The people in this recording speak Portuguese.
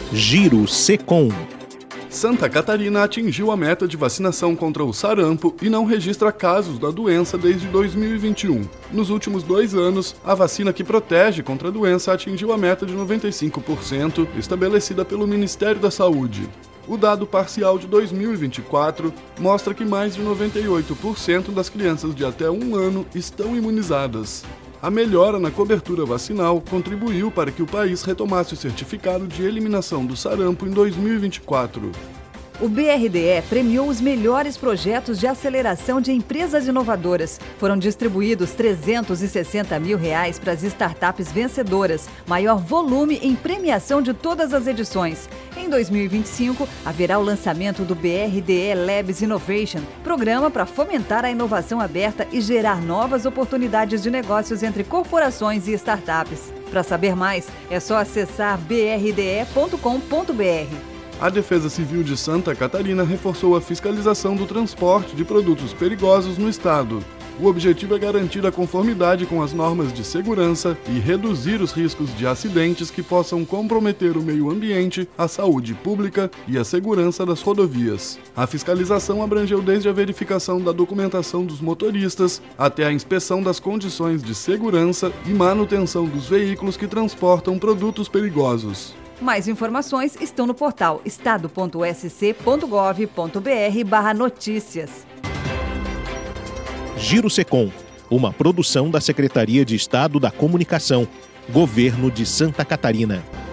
Giro Secom. Santa Catarina atingiu a meta de vacinação contra o sarampo e não registra casos da doença desde 2021. Nos últimos 2 anos, a vacina que protege contra a doença atingiu a meta de 95%, estabelecida pelo Ministério da Saúde. O dado parcial de 2024 mostra que mais de 98% das crianças de até 1 ano estão imunizadas. A melhora na cobertura vacinal contribuiu para que o país retomasse o certificado de eliminação do sarampo em 2024. O BRDE premiou os melhores projetos de aceleração de empresas inovadoras. Foram distribuídos R$360 mil para as startups vencedoras, maior volume em premiação de todas as edições. Em 2025, haverá o lançamento do BRDE Labs Innovation, programa para fomentar a inovação aberta e gerar novas oportunidades de negócios entre corporações e startups. Para saber mais, é só acessar brde.com.br. A Defesa Civil de Santa Catarina reforçou a fiscalização do transporte de produtos perigosos no estado. O objetivo é garantir a conformidade com as normas de segurança e reduzir os riscos de acidentes que possam comprometer o meio ambiente, a saúde pública e a segurança das rodovias. A fiscalização abrangeu desde a verificação da documentação dos motoristas até a inspeção das condições de segurança e manutenção dos veículos que transportam produtos perigosos. Mais informações estão no portal estado.sc.gov.br/notícias. Giro Secom, uma produção da Secretaria de Estado da Comunicação, Governo de Santa Catarina.